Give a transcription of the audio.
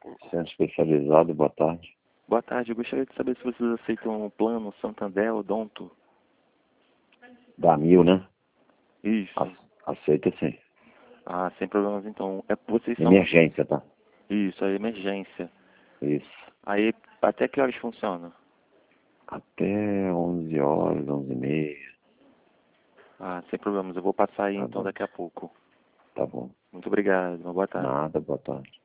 Centro especializado, boa tarde. Boa tarde, eu gostaria de saber se vocês aceitam o plano Santander Odonto. Da 1000, né? Isso. Aceita sim. Ah, sem problemas então. Vocês são... Emergência, tá? Isso, é emergência. Isso. Aí, até que horas funciona? Até 11 horas, 11h30. Ah, sem problemas. Eu vou passar aí Tá então bom. daqui a pouco. Tá bom. Muito obrigado. Uma boa tarde. Nada, boa tarde.